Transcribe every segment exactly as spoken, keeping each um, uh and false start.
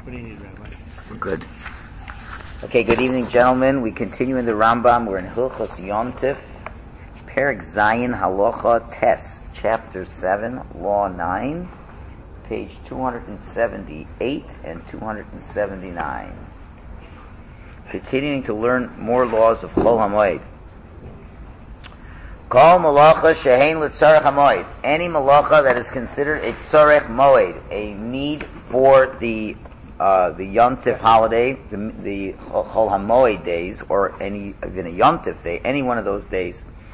What do you need, Rabbi? We're good. Okay, good evening, gentlemen. We continue in the Rambam. We're in Hilchos Yontif, Perek Zayin Halacha Tes, Chapter seven, Law nine, page two seventy-eight and two seventy-nine. Continuing to learn more laws of Chol HaMoed. Kol malacha shehein l'tzarech hamoed. Any malacha that is considered a tzarech moed, a need for the uh, the yontif holiday, the, the Chol HaMoed days, or any even a yontif day, any one of those days,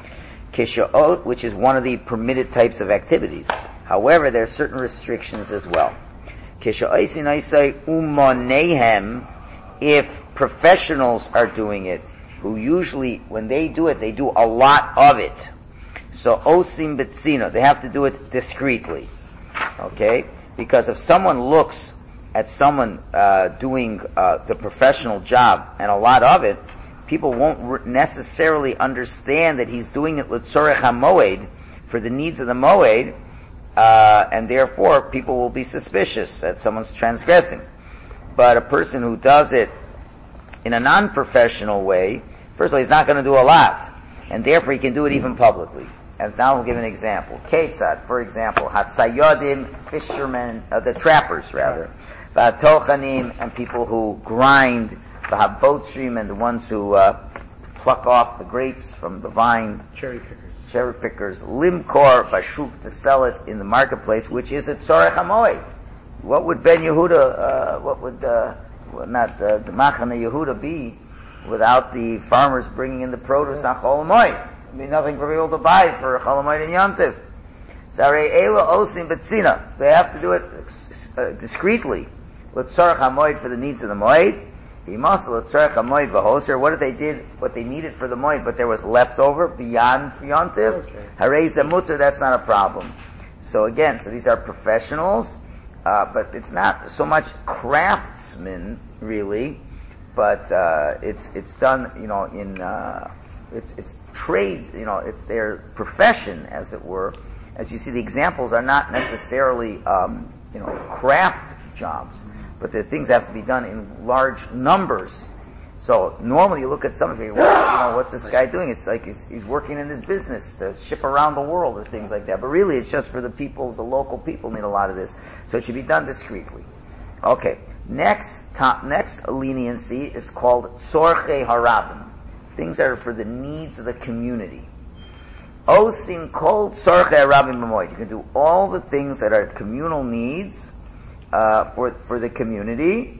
kisha'ot, which is one of the permitted types of activities. However, there are certain restrictions as well. Kisha'oisin aisai umonehem, if professionals are doing it, who usually, when they do it, they do a lot of it. So, osim betzina, they have to do it discreetly. Okay? Because if someone looks at someone uh, doing uh, the professional job and a lot of it, people won't re- necessarily understand that he's doing it l'tzorech hamoed, for the needs of the moed, uh, and therefore people will be suspicious that someone's transgressing. But a person who does it in a non-professional way, first of all, he's not going to do a lot, and therefore he can do it even publicly. And now we'll give an example. Ketzad, for example, Hatzayodim, fishermen, uh, the trappers rather, V'atochanim, and people who grind, V'habotshim, and the ones who uh, pluck off the grapes from the vine, Cherry pickers. Cherry pickers, Limkor, Bashuk, to sell it in the marketplace, which is a Tzorech HaMoed. What would Ben Yehuda, uh, what would, uh, well, not uh, the Machane Yehuda be without the farmers bringing in the produce on Chol HaMoed? There'd be nothing for people to buy for Chol HaMoed and Yontif. Zarei Eila Osim Betzina. They have to do it uh, discreetly. L'tzorech HaMoed, for the needs of the Moed. Himas L'tzorech HaMoed v'hoser. What if they did what they needed for the Moed, but there was leftover beyond Yontif? Harei Zamuter, that's not a problem. So again, so these are professionals. Uh, but it's not so much craftsmen, really, but uh, it's it's done, you know, in uh, it's it's trade, you know, it's their profession, as it were. As you see, the examples are not necessarily, um, you know, craft jobs, but the things have to be done in large numbers. So normally you look at somebody, well, you know, what's this guy doing? It's like he's, he's working in his business to ship around the world or things like that. But really it's just for the people, the local people need a lot of this. So it should be done discreetly. Okay. Next top, next leniency is called tzorchei harabim. Things that are for the needs of the community. Osin kol tzorchei harabim b'moed. You can do all the things that are communal needs, uh, for, for the community,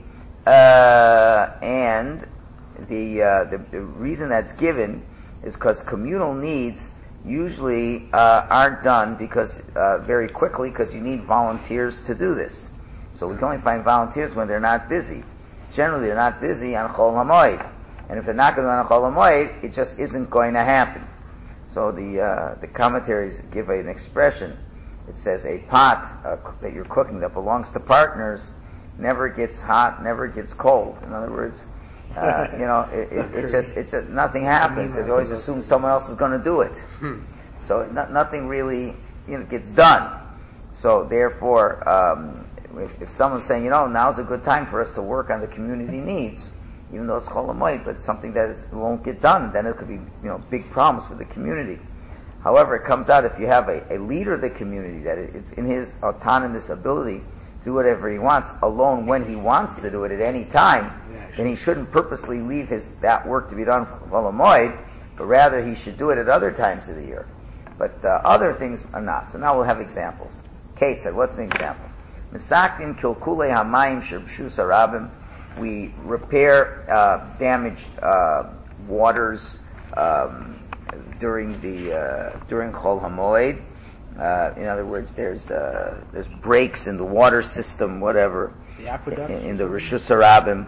uh, and The, uh, the the reason that's given is because communal needs usually uh, aren't done because uh, very quickly, because you need volunteers to do this. So we can only find volunteers when they're not busy. Generally, they're not busy on Chol HaMoed, and if they're not going to on Chol HaMoed, it just isn't going to happen. So the uh, the commentaries give an expression. It says a pot uh, that you're cooking that belongs to partners never gets hot, never gets cold. In other words, Uh, you know, it, it, it's just, it's just, nothing happens because you always assume someone else is going to do it. So no, nothing really, you know, gets done. So therefore, um, if, if someone's saying, you know, now's a good time for us to work on the community needs, even though it's Chol HaMoed, but something that is, won't get done, then it could be, you know, big problems for the community. However, it comes out if you have a, a leader of the community that it's in his autonomous ability do whatever he wants alone when he wants to do it at any time, then he shouldn't purposely leave his that work to be done for Chol HaMoed, but rather he should do it at other times of the year. But uh, other things are not. So now we'll have examples. Kate said, what's an example? Misakim kilkulei hamayim sherbshus harabim. We repair uh, damaged uh, waters um, during the uh, during Chol HaMoed. Uh, in other words, there's uh, there's breaks in the water system, whatever, the aqueduct in, in the Rishus Harabim.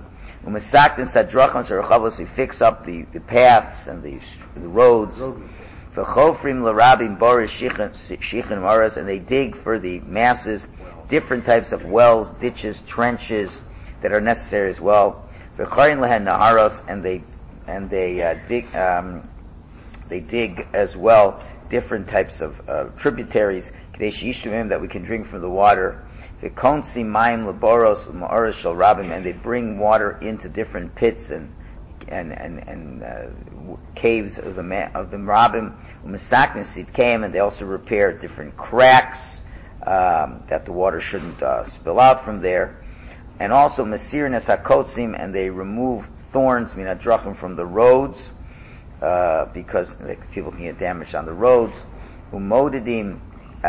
We fix up the, the paths and the, the roads. And they dig for the masses different types of wells, ditches, trenches that are necessary as well. And they and they uh, dig um, they dig as well different types of uh, tributaries that we can drink from the water. V'konsi mayim laboros ma'oros shel rabim, and they bring water into different pits and and and, and uh, caves of the of the rabim. U'misaknesit came, and they also repair different cracks um, that the water shouldn't uh, spill out from there. And also Masir Nesakotzim, and they remove thorns, minadrachim, from the roads, uh, because like, people can get damaged on the roads. Umodidim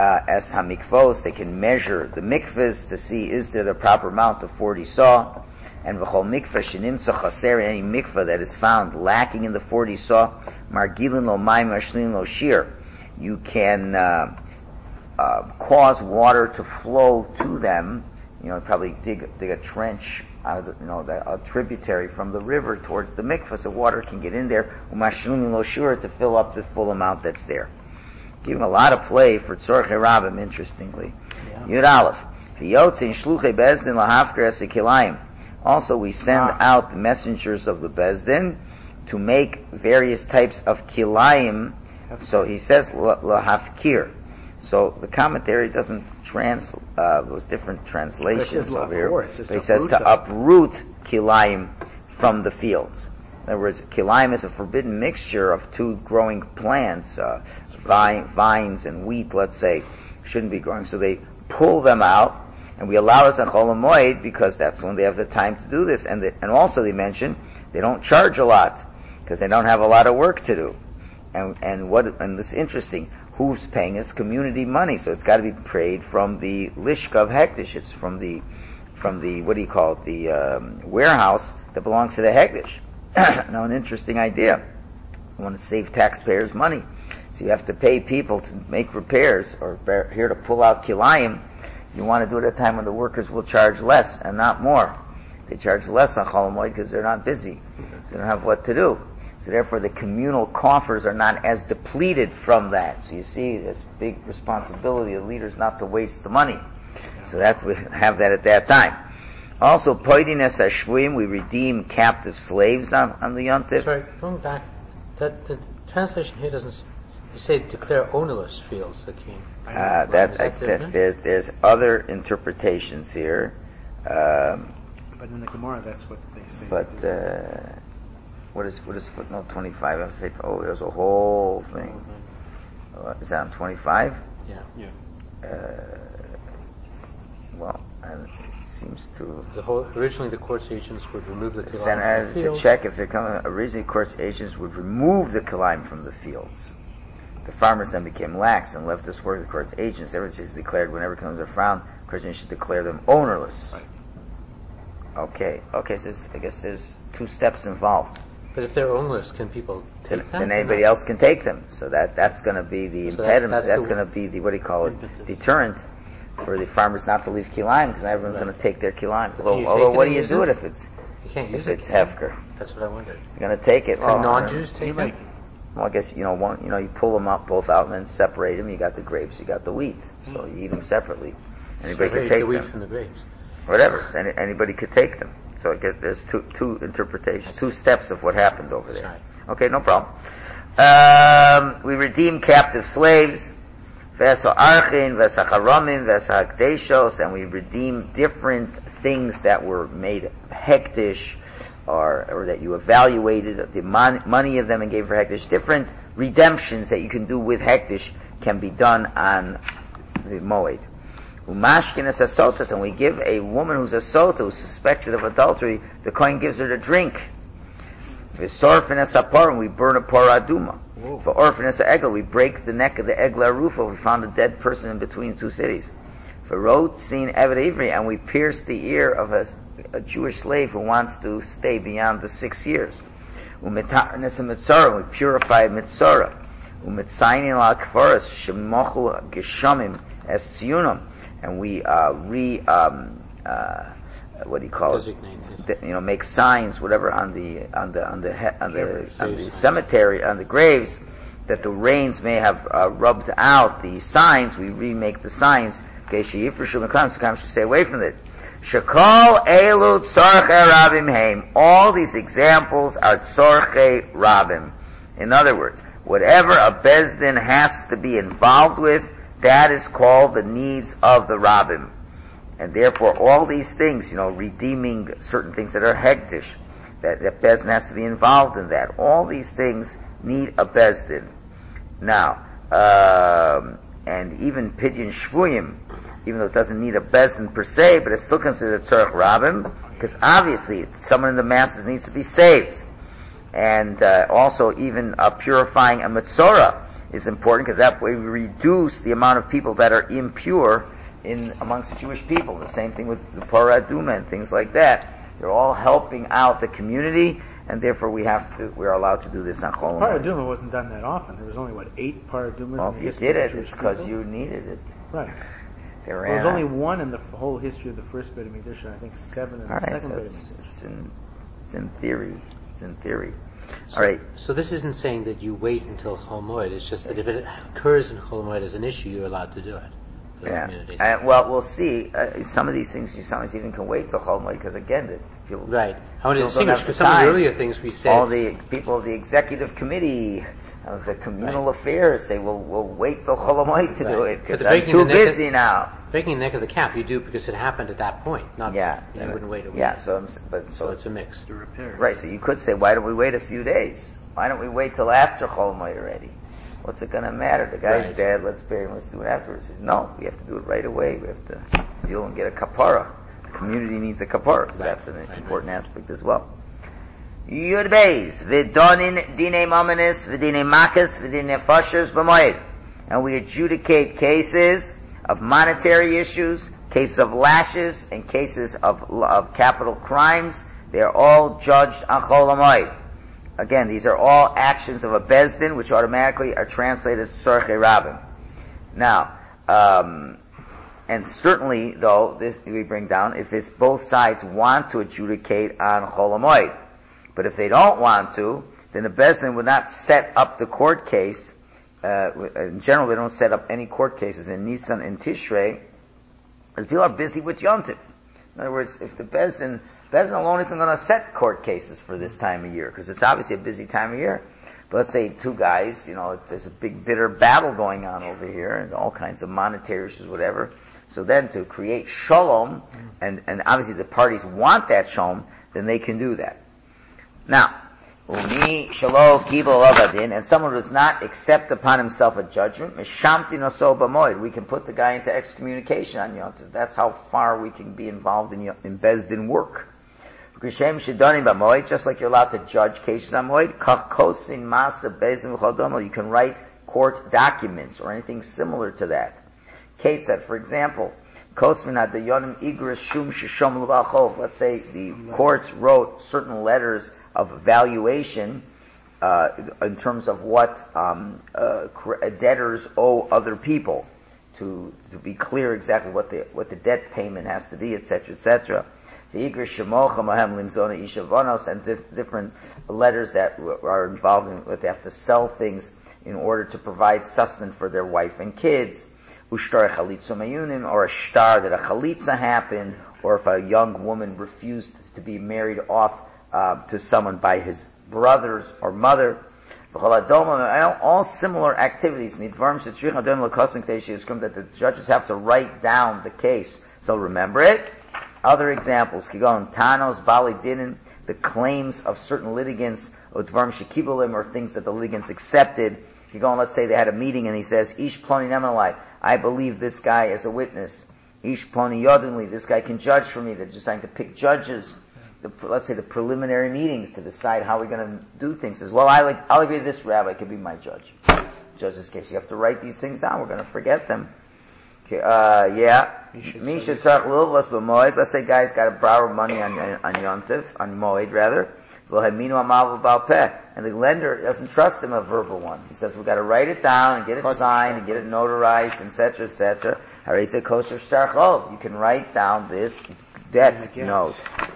as hamikvos, they can measure the mikvahs to see is there the proper amount of forty saw. And v'chol mikvah shenimtza chaser, any mikvah that is found lacking in the forty saw, margilin lo mayim ashlin lo shir, you can uh, uh, cause water to flow to them. You know, probably dig dig a trench out of the, you know, the, a tributary from the river towards the mikvah, so water can get in there. Umashlim lo shur, to fill up the full amount that's there. Giving a lot of play for tzorchei rabim. Interestingly, Yud Aleph, v'yotzin shluchei bezdin lahafker es kilayim. Also, we send wow. out the messengers of the bezdin to make various types of kilayim. So he says lahafkir. So the commentary doesn't trans uh, those different translations over here. But he says to uproot kilayim from the fields. In other words, kilayim is a forbidden mixture of two growing plants, uh, vine, vines and wheat, let's say, shouldn't be growing. So they pull them out, and we allow us on Chol HaMoed because that's when they have the time to do this. And they, and also they mention they don't charge a lot because they don't have a lot of work to do. And and what and this is interesting. Who's paying us? Community money, so it's got to be paid from the lishka of hektish. It's from the, from the what do you call it? The um, warehouse that belongs to the hektish. Now, an interesting idea. You want to save taxpayers money, so you have to pay people to make repairs or here to pull out kilayim. You want to do it at a time when the workers will charge less and not more. They charge less on Chol HaMoed because they're not busy, so they don't have what to do. So therefore the communal coffers are not as depleted from that. So you see, there's big responsibility of leaders not to waste the money. So that we have that at that time. Also, poidin es hashvuim, we redeem captive slaves on, on the Yontif. Sorry, going back, that the translation here doesn't, you say declare ownerless fields, the king. Uh, that, that there's, there's, there's other interpretations here. Um, but in the Gemara, that's what they say. But, uh, What is what is footnote twenty-five? I have to say, oh, there's a whole thing. Uh, is that on twenty-five? Yeah. Yeah. Uh, well, and it seems to. The whole originally the court's agents would remove the kilayim from the field. To check if they're coming. Originally, court's agents would remove the kilayim from the fields. The farmers then became lax and left this work. The court's agents, everything is declared whenever comes are found. Court's agents should declare them ownerless. Right. Okay. Okay. So I guess there's two steps involved. But if they're ownerless, can people take then, them? Then anybody else can take them. So that, that's going to be the so impediment. That, that's that's the, going to be the, what do you call it, deterrent for the farmers not to leave kilayim because everyone's right. going to take their kilayim. Although, although what do you do it if it's you can't use if it, it's hefker? That's what I wondered. You're going to take it. Can oh, non-Jews take them? Well, I guess you know one. You know, you pull them up both out and then separate them. You got the grapes, you got the wheat. So you eat them separately. Anybody so can take the wheat them. from the grapes. Whatever. So any, anybody could take them. So it gets, there's two two interpretations, two steps of what happened over there. Sorry. Okay, no problem. Um, we redeem captive slaves, v'esa archin, v'esa charamim, v'esa hakdeshos, and we redeem different things that were made hektish, or or that you evaluated the mon- money of them and gave for hektish. Different redemptions that you can do with hektish can be done on the moed. Umashkin is a sotas, and we give a woman who's a sota, who's suspected of adultery, the kohen gives her to drink. V'sorfin es hapor, and we burn a poraduma. For orphan es egel, we break the neck of the egla rufa. We found a dead person in between two cities. For rot sin eved ivri, and we pierce the ear of a, a Jewish slave who wants to stay beyond the six years. Umetar es mitzora, we purify mitzora. Umetzainin la kfaras shemochu geshamim es tziyunam. And we uh, re um, uh, what do you call Designate, it? Yes. You know, make signs, whatever, on the on the on the he- on the, on the cemetery, on the graves, that the rains may have uh, rubbed out the signs. We remake the signs. Okay, she'yifreshu should stay away from it. Shekol elu tzorchei rabim heim. All these examples are tzorchei rabim. In other words, whatever a bezdin has to be involved with, that is called the needs of the rabbim. And therefore, all these things, you know, redeeming certain things that are hektish, that, that Bezdin has to be involved in that. All these things need a Bezdin. Now, um, and even Pidyon Shvuyim, even though it doesn't need a Bezdin per se, but it's still considered Tzorech Rabim, because obviously someone in the masses needs to be saved. And uh, also even uh, purifying a Metzorah is important, because that way we reduce the amount of people that are impure in amongst the Jewish people. The same thing with the Parah Aduma and things like that. They're all helping out the community, and therefore we have to, we're allowed to do this on Chol Parah Aduma wasn't done that often. There was only, what, eight Parah Adumas Well, in if the you history did of it, the it's Jewish because people? you needed it. Right. They Well, ran there's only out. one in the f- whole history of the first Beit HaMikdash, and I think seven in All the right, second so Beit it's, HaMikdash. it's in, it's in theory. It's in theory. So, All right. So this isn't saying that you wait until Chol Moed. It's just that if it occurs in Chol Moed as an issue, you're allowed to do it. For the Yeah. community. Uh, well, we'll see. Uh, some of these things you sometimes even can wait till Chol Moed, because again, the people. Right. I want to people don't distinguish, have because the some of the time. earlier things we said... All the people of the executive committee of the communal Right. affairs say, well, we'll wait till Chol Moed to Right. do it, But because the I'm breaking too the neck of- busy now. Breaking the neck of the cap, you do because it happened at that point. Not Yeah. You wouldn't wait a week. Yeah, so, I'm, s- but So so, it's a mix. To repair. right, so you could say, why don't we wait a few days? Why don't we wait till after Chol Moed already? What's it going to matter? The guy's Right. dead, let's bury him, let's do it afterwards. He says, no, we have to do it right away. We have to deal and get a kapara. The community needs a kapara, so Right. that's an Right, important aspect as well. Yud Beis, v'donin dinei mamanis, v'dinei makas, v'dinei fashers b'moed. And we adjudicate cases of monetary issues, cases of lashes, and cases of, of capital crimes. They are all judged on Chol HaMoed. Again, these are all actions of a Bezdin, which automatically are translated as Tzorchei Rabim. Now, um, and certainly, though, this we bring down, if it's both sides want to adjudicate on Chol HaMoed. But if they don't want to, then the Bezdin would not set up the court case. Uh, in general, they don't set up any court cases in Nisan and Tishrei, because people are busy with Yontif. In other words, if the Bezdin, Bezdin alone isn't going to set court cases for this time of year, because it's obviously a busy time of year. But let's say two guys, you know, there's a big bitter battle going on over here, and all kinds of monetary issues, whatever. So then to create shalom, and, and obviously the parties want that shalom, then they can do that. Now, Umi shalo kibul avadin, and someone who does not accept upon himself a judgment, mishamti noso b'moed, we can put the guy into excommunication on Yontif. That's how far we can be involved in, in Bezdin work. Just like you're allowed to judge cases on Moed, you can write court documents or anything similar to that. Kate said, for example, let's say the courts wrote certain letters of valuation uh, in terms of what um, uh, debtors owe other people, to to be clear exactly what the what the debt payment has to be, et cetera, et cetera. And different letters that are involved in what they have to sell things in order to provide sustenance for their wife and kids. Or a shtar that a chalitza happened, or if a young woman refused to be married off uh, to someone by his brothers or mother. All similar activities that the judges have to write down the case. So remember it. Other examples, Tanos, Bali Dinin, the claims of certain litigants, or things that the litigants accepted. Let's say they had a meeting and he says, Ish Ploni Nemanalai, I believe this guy as a witness. Ish Ploni Yodinli, this guy can judge for me. They're just trying to pick judges. The, let's say the preliminary meetings to decide how we're going to do things. Says, well, I like, I'll agree this rabbi could be my judge. Judge this case. You have to write these things down. We're going to forget them. Okay, uh, yeah. Me should start a little less b'moed. Let's say guys got to borrow money on, on Yontif, on Moed rather. And the lender doesn't trust him a verbal one. He says, we've got to write it down and get it signed and get it notarized, et cetera, et cetera. You can write down this debt note.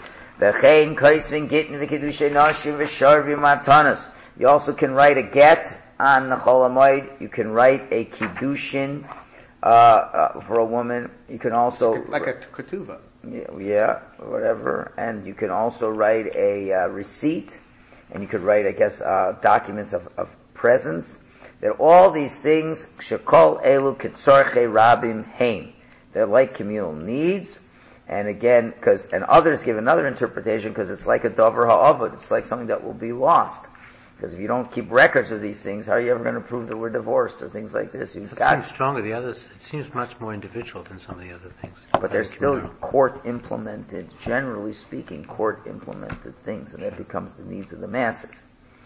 You also can write a get on the Chol HaMoed. You can write a kiddushin uh, uh, for a woman. You can also like a ketuvah. Yeah, yeah, whatever. And you can also write a uh, receipt, and you could write, I guess, uh, documents of, of presents. That all these things, shekol elu ketzorchei rabim heim. They're like communal needs. And again, because and others give another interpretation because it's like a davar ha'avad. It's like something that will be lost. Because if you don't keep records of these things, how are you ever going to prove that we're divorced or things like this? You've That got, seems stronger. The others, it seems much more individual than some of the other things. but they're still court implemented, generally speaking, court implemented things, and that becomes the needs of the masses.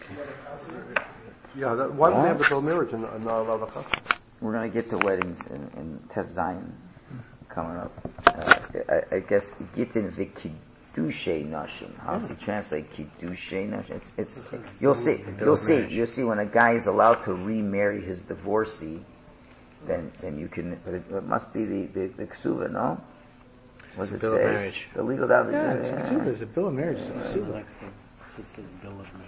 Yeah, that, why do they have the bill of marriage and and not allow the chassan? We're going to get to weddings in, in Tes Zayin coming up. Uh, I, I guess Gittin v'kiddushay nashim. How does he translate kiddushay nashim? It's, it's, you'll see, you'll see, you'll see when a guy is allowed to remarry his divorcee, then, then you can, but it, it must be the, the, the ksuva, no? What does it bill of say? marriage. The legal document. Yeah, it's yeah. Ketubah. It's a bill of marriage. It's a Ketubah. It says bill of marriage.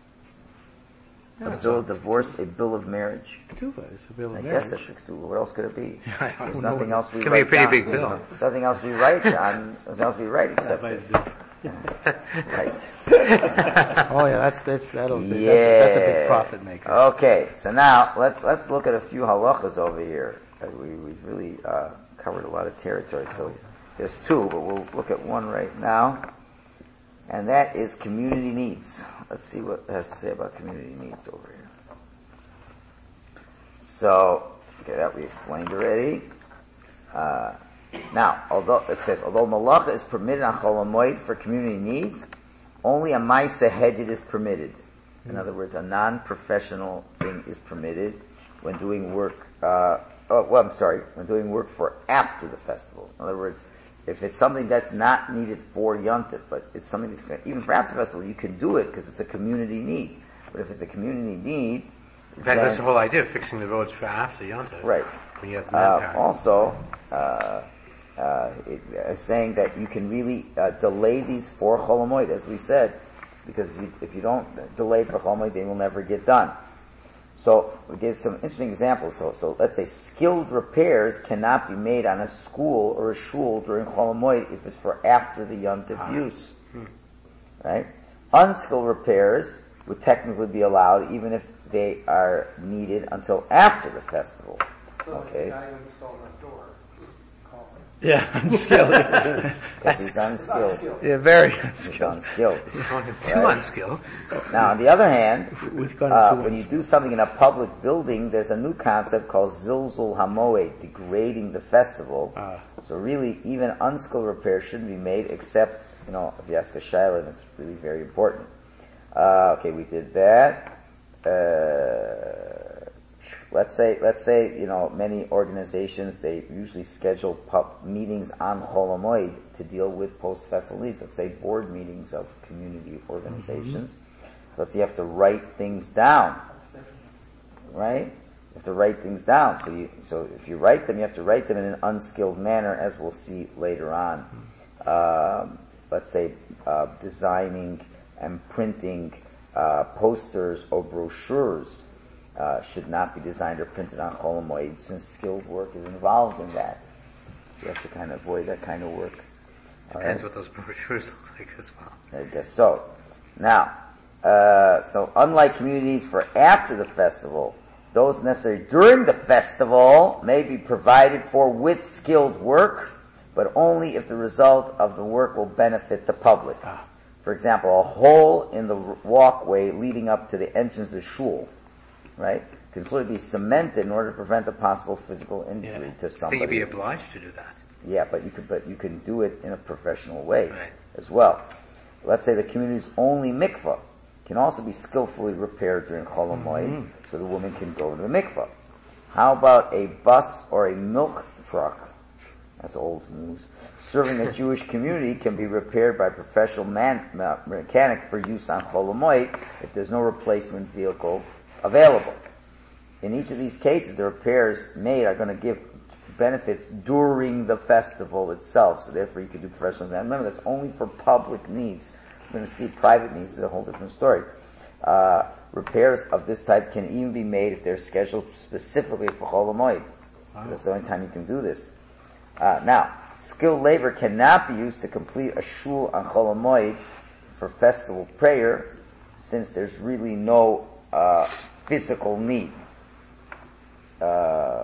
A bill of divorce, a bill of marriage. Ketubah. It's a bill of I marriage. guess that's ksuva. What else could it be? I don't There's know. nothing else we Could be a write pretty down. big bill. There's nothing else we write on. There's nothing else we write except Rabbi's this. bill. Right. Oh yeah, that's that's that'll be Yeah. that's, that's a big profit maker. Okay, so now let's let's look at a few halachas over here. Uh, we we've really uh, covered a lot of territory. So there's two, but we'll look at one right now, and that is community needs. Let's see what it has to say about community needs over here. So, okay, that we explained already. Uh, now, although it says, although malacha is permitted on Chol HaMoed for community needs, only a ma'aseh hedjed is permitted. In other words, a non-professional thing is permitted when doing work. Uh, oh, well, I'm sorry, when doing work for after the festival. In other words, if it's something that's not needed for Yontif, but it's something that's even for after the festival, you can do it because it's a community need. But if it's a community need, In fact, that's the whole idea of fixing the roads for after Yontif. right. When you have the Uh, manpower. also, uh, uh, it, uh, saying that you can really uh, delay these for Chol HaMoed, as we said, because if you, if you don't delay for Chol HaMoed, they will never get done. So we gave some interesting examples. So, so let's say skilled repairs cannot be made on a school or a shul during Chol HaMoed if it's for after the Yontif Ah. use, right? Unskilled repairs would technically be allowed even if they are needed until after the festival. Okay. Yeah, unskilled. Because he's unskilled. yeah, very He's unskilled. unskilled. Too Right. unskilled. Now, on the other hand, We've gone uh, too when you unskilled. do something in a public building, there's a new concept called zilzul hamoed, degrading the festival. Ah. So really, even unskilled repairs shouldn't be made, except, you know, if you ask a shayla, it's really very important. Uh, okay, we did that. Uh, let's say, let's say, you know, many organizations, they usually schedule pub meetings on Chol HaMoed to deal with post-festival needs. Let's say board meetings of community organizations. Mm-hmm. So you have to write things down, right? You have to write things down. So you, so if you write them, you have to write them in an unskilled manner, as we'll see later on. Um, let's say uh, designing and printing uh, posters or brochures uh, should not be designed or printed on Chol HaMoed, since skilled work is involved in that. So you have to kind of avoid that kind of work. Depends Alright? what those brochures look like as well. I guess so. Now, uh, so unlike communities for after the festival, those necessary during the festival may be provided for with skilled work, but only if the result of the work will benefit the public. For example, a hole in the walkway leading up to the entrance of shul, right, can sort of be cemented in order to prevent a possible physical injury Yeah. to I think somebody. you'd be obliged to do that. Yeah, but you could, but you can do it in a professional way Right. as well. Let's say the community's only mikvah can also be skillfully repaired during Chol HaMoed, Mm-hmm. so the woman can go to the mikvah. How about a bus or a milk truck? That's old news. Serving a Jewish community can be repaired by a professional man, ma- mechanic for use on Chol HaMoed if there's no replacement vehicle available. In each of these cases, the repairs made are going to give benefits during the festival itself, so therefore you can do professional. Now remember, that's only for public needs. We're going to see private needs is a whole different story. Uh, repairs of this type can even be made if they're scheduled specifically for Chol HaMoed. Wow. That's the only time you can do this. Uh, now, skilled labor cannot be used to complete a shul on Chol HaMoed for festival prayer, since there's really no uh, physical need. Uh,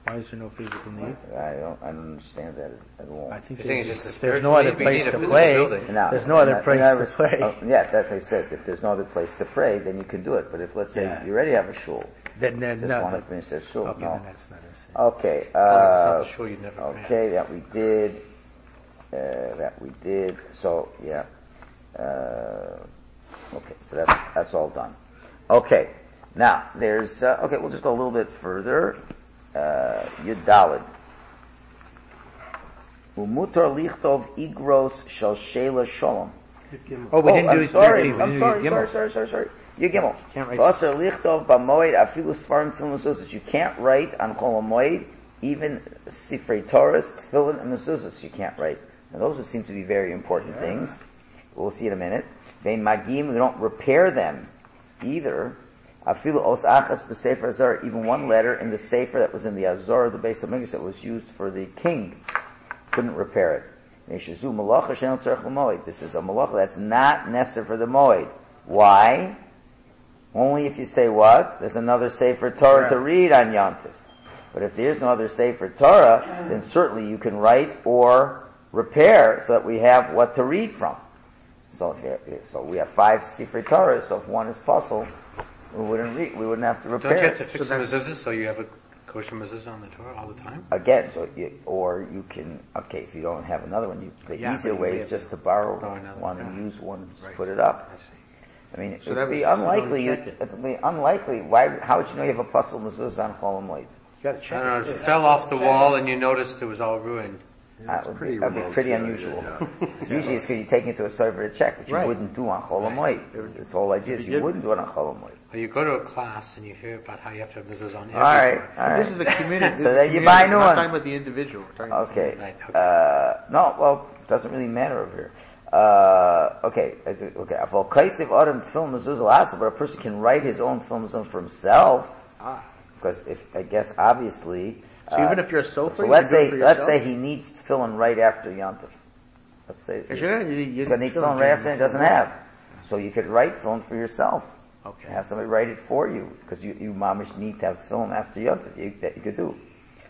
Why is there no physical need? I don't, I don't understand that at all. I think You're saying there's, it's just a if there's spiritual no other need, we place need a to physical play. building. No, There's no other not- place not to res- play. oh, yeah, that's what I said. If there's no other place to pray, then you can do it. But if, let's say, Yeah. you already have a shul, Then, then, just no, want to but- finish that shul, okay, no. then that's not a Okay, As long as it's not uh, the shul, you'd never grant. okay, that we did, uh, that we did, so, yeah, uh, okay, so that's, that's all done. Okay, now, there's, uh, okay, we'll just go a little bit further, uh, Yudalid. Umutar lichtov igros shel shela shalom. Oh, we oh, didn't I'm do sorry, we I'm didn't sorry, do sorry, Gimel. sorry, sorry, sorry. You gimel. Can't write- V'aser lichtov b'moed afilu svarim tefillin mezuzos. You can't write on Chol HaMoed, even Sifrei Torahs, tefillin and mezuzos. You can't write. Now those would seem to be very important yeah. things. We'll see in a minute. Vein magim, we don't repair them either. Afilu os achas b'sefer azar. Even one letter in the sefer that was in the azar, the base of Mikdash that was used for the king, couldn't repair it. This is a malacha that's not necessary for the moed. Why? Only if you say what? There's another Sefer Torah right. to read on Yom Tov. But if there's no other Sefer Torah, then certainly you can write or repair so that we have what to read from. So if you, so we have five Sefer Torahs, so if one is puzzle, we wouldn't read, we wouldn't have to repair. Don't you have to it. fix so the mezuzah so you have a kosher mezuzah on the Torah all the time? Again, so you, or you can, okay, if you don't have another one, you, the yeah, easier way is just to borrow one yeah. and use one and right. put it up. I see. I mean, So it that would be was- unlikely, you you, don't check it would be unlikely, why, how would you know you have a puzzle mezuzah on Chol HaMoed? You gotta check I don't know, it. it fell off the wall and you noticed it was all ruined. That would pretty be, that'd be remote, pretty yeah, unusual. yeah, yeah. Usually it's because you take it to a server to check, which Right. you wouldn't do on Chol HaMoed. This whole idea is you wouldn't do it on Chol HaMoed. Or you go to a class and you hear about how you have to have mezuzah on every Alright, Torah. alright. This is the community. So this is then you community. buy new We're not ones. talking about the individual. We're talking about Okay. Right, okay. Uh, no, well, it doesn't really matter over here. Uh, okay, okay. Aval kaisiv adam tefillin mezuzah lasa, but a person can write his own tefillin mezuzah for himself. Ah. Because if, I guess obviously. So uh, even if you're a sofer, so you let's can do it say, for let's yourself? say he needs tefillin right after Yom Tov. Let's say Because you know, you- you- he's going to need tefillin right after and he doesn't have. So you could write tefillin for yourself. Okay. Have somebody write it for you, because you, you mamish need to have tefillin after Yom Tov. You, that you could do.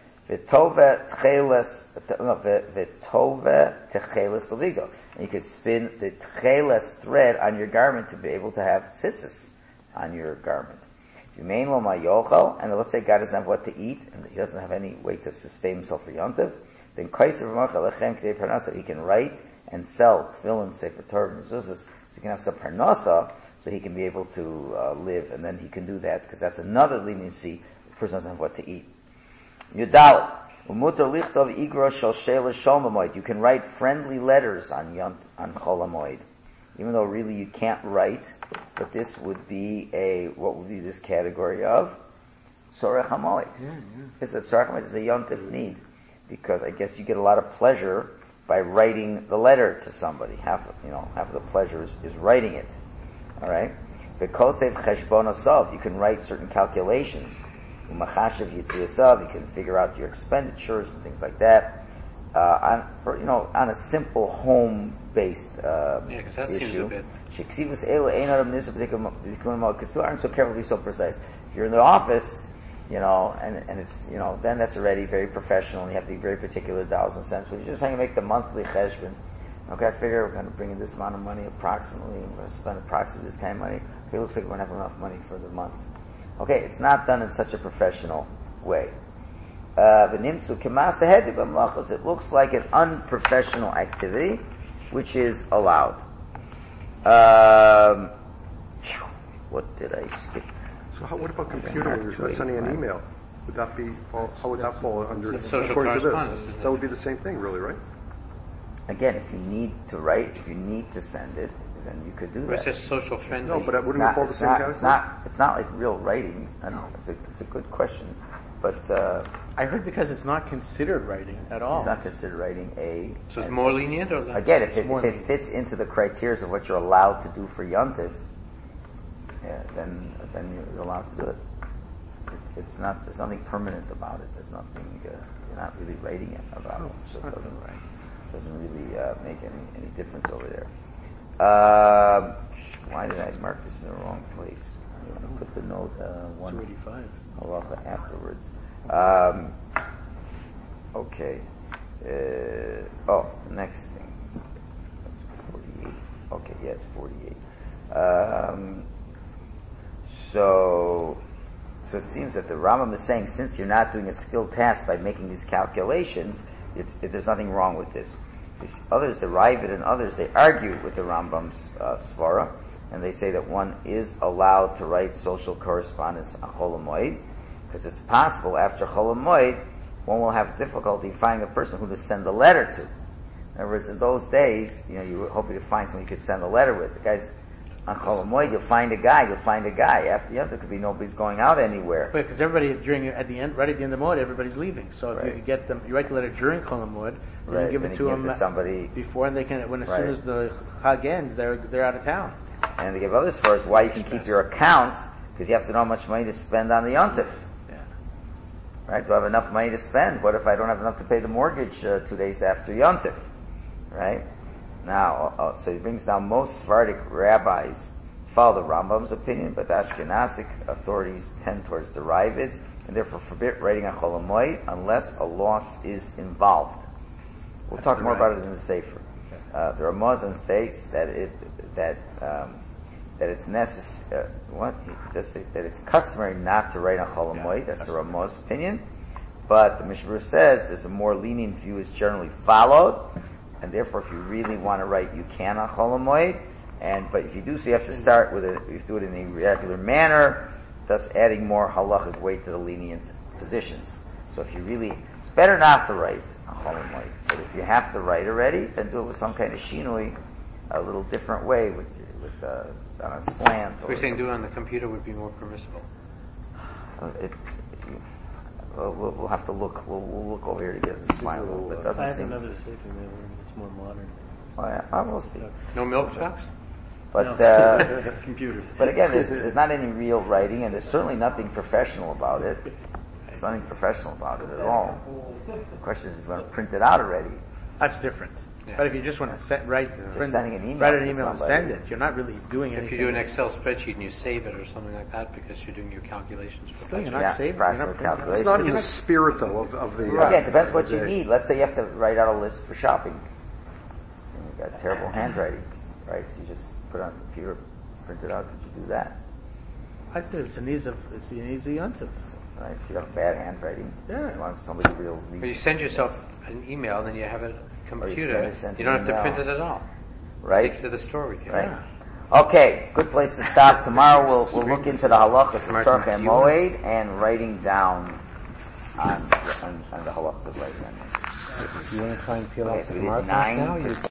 V'tove tcheles, no, v'tove tcheles levigo. And you could spin the tcheles thread on your garment to be able to have tzitzis on your garment. If you main lo mayochel, and let's say God doesn't have what to eat, and he doesn't have any way to sustain himself for Yom Tov, then kaiser v'machal lechem k'dei parnasa, he can write and sell tefillin, sefer Torah, mezuzahs, so he can have some parnasa, so he can be able to uh, live, and then he can do that, because that's another leniency. The person doesn't have what to eat. Yudal, umutar lichtov igros shel shela shol hamoed. You can write friendly letters on Yom on Chol HaMoed, even though really you can't write. But this would be a what would be this category of Sorech HaMoed. Yeah, yeah. This is Sorech HaMoed is a Yom Tov need, because I guess you get a lot of pleasure by writing the letter to somebody. Half you know half of the pleasure is, is writing it. All right. V'kosev cheshbon asav. You can write certain calculations. Umachashav yitziyasav. You can figure out your expenditures and things like that. Uh, on for you know on a simple home-based uh, Yeah, because that issue. seems a bit. Shekzivus elu ein adam nisa b'dikum because people aren't so careful to be so precise. If you're in the office, you know, and and it's you know then that's already very professional. and You have to be very particular, dollars and cents. When you're just trying to make the monthly cheshbon. Okay, I figure we're going to bring in this amount of money approximately. We're going to spend approximately this kind of money. Okay, it looks like we're going to have enough money for the month. Okay, it's not done in such a professional way. Uh, it looks like an unprofessional activity, which is allowed. Um, what did I skip? So how, what about computer when you're sending an email? Would that be fall, how would that fall under It's social according to correspondence, this? isn't it? That would be the same thing, really, right? Again, if you need to write, if you need to send it, then you could do Or it's that. just social friendly. No, but that It's wouldn't not, it fall the it's same not, category? it's not, it's not like real writing. I know, it's a, it's a good question. But, uh, I heard because it's not considered writing at all. it's not considered writing a... So it's more lenient or less? Again, if it, more if it lenient. fits into the criteria of what you're allowed to do for Yom Tov, yeah, then, then you're allowed to do it. it. It's not, there's nothing permanent about it. There's nothing, uh, you're not really writing it about it. So it doesn't, doesn't really, uh, make any, any difference over there. Um, why did I mark this in the wrong place? I put the note, uh, one two eighty-five. halacha afterwards. Um, Okay. Uh, oh, next thing. That's forty-eight. Okay, yeah, it's forty-eight. Um, so, so it seems that the Rambam is saying, since you're not doing a skilled task by making these calculations, it's, it, there's nothing wrong with this. This others, the Ravid and others, they argue with the Rambam's uh, svara, and they say that one is allowed to write social correspondence on Chol HaMoed, because it's possible after Chol HaMoed, one will have difficulty finding a person who to send a letter to. In other words, in those days, you know, you were hoping to find someone you could send a letter with. The guys on Chol HaMoed, you'll find a guy, you'll find a guy. After Yom Tov, could be nobody's going out anywhere. But because everybody during at the end, right at the end of the Moed, everybody's leaving. So if Right. you get them, you write the letter during Chol HaMoed, then Right, you give then it you to give them it to somebody before, and they can. When as Right. soon as the Chag ends, they're they're out of town. And they give others first why you can keep your accounts, because you have to know how much money to spend on the Yom Tov. Yeah. Right? Do I have enough money to spend? What if I don't have enough to pay the mortgage uh, two days after Yom Tov? Right? Now, uh, so he brings down most Sephardic rabbis follow the Rambam's opinion, but the Ashkenazic authorities tend towards the Ravids, and therefore forbid writing on Chol HaMoed unless a loss is involved. We'll That's talk the more right. about it in the Sefer. Uh, the Ramazan states that it that um, that it's necessary. Uh, what he does say that it's customary not to write on Chol HaMoed. That's the Ramaz's opinion. But the Mishmur says there's a more lenient view is generally followed, and therefore, if you really want to write, you can on Chol HaMoed. And but if you do, so you have to start with it. You have to do it in a regular manner, thus adding more halachic weight to the lenient positions. So if you really, it's better not to write on Chol HaMoed. But if you have to write already, then do it with some kind of shinui, a little different way, with with uh, on a slant. So we're saying do it on the computer would be more permissible. Uh, it, you, we'll, we'll, we'll have to look. We'll, we'll look over here together and smile a little bit. Doesn't I have seem. another Sefer there. It's more modern. Oh, yeah, I will see. No milk chucks? But No. uh, Computers. but again, there's, there's not any real writing, and there's certainly nothing professional about it. There's nothing professional about it at all. The question is, if you want to print it out already. That's different. Yeah. But if you just want to set, write, Just print, sending an email write an to email and somebody. send it, you're not really doing anything. If you do an Excel spreadsheet and you save it or something like that because you're doing your calculations for Still, you're budget. not Yeah, saving, you're practical not printing. calculation. It's not in the spirit, though, of, of the... uh, Again, it depends what of you the day. need. Let's say you have to write out a list for shopping. And you've got terrible handwriting, right? So you just put it on the computer, print it out. Could you do that? I think it's the needs of it's the needs of Yom Tov. Right? If you have bad handwriting, Yeah. you want somebody to real read. But you send yourself an email and then you have it computer. send it, send You don't an have to email. print it at all. Right? Take it to the store with you. Right. Okay, good place to stop. Tomorrow we'll we'll look into the halachas of Martin, Tzarchei do you Moed and writing down on, on, on the halachas of writing. If you want to try and peel Okay, off so the we did markers nine now, to you